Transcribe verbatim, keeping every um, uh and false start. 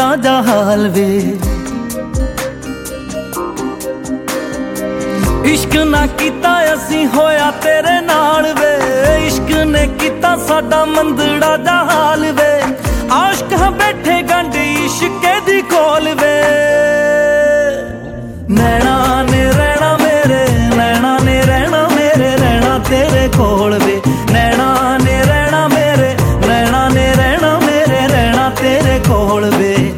ਮੰਦੜਾ ਜਾ ਹਾਲ ਵੇ। इश्क ना कीता असीं होया तेरे नाल वे, इश्क ने कीता साडा मंदड़ा जा